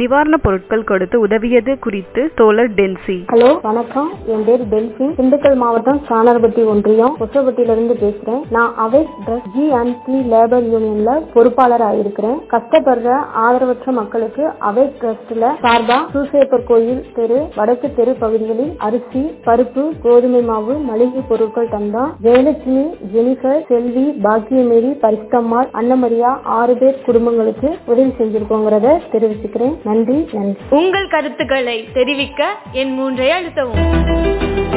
நிவாரணப் பொருட்கள் கொடுத்து உதவியது குறித்து தோழர் டென்சி. ஹலோ, வணக்கம். என் பேர் டென்சி. திண்டுக்கல் மாவட்டம் சாணார்பட்டி ஒன்றியம் கொசவப்பட்டியிலிருந்து பேசுறேன். நான் அவேக் ட்ரஸ்ட் G&P லேபர் யூனியன்ல பொறுப்பாளராக இருக்கிறேன். கஷ்டப்படுற ஆதரவற்ற மக்களுக்கு அவேக் ட்ரஸ்ட்ல சார்பா சூசேப்பர் கோயில் தெரு, வடக்கு தெரு பகுதிகளில் அரிசி, பருப்பு, கோதுமை மாவு, மளிகை பொருட்கள் தந்தா ஜெயலட்சுமி, ஜெனிஃபர், செல்வி, பாக்கியமேரி, பரிசுத்தம்மாள், அன்னமரியா 6 பேர் குடும்பங்களுக்கு உதவி செஞ்சிருக்கோங்கிறத தெரிவிச்சுக்கிறேன். நன்றி. உங்கள் கருத்துக்களை தெரிவிக்க என் 3 அழுத்தவும்.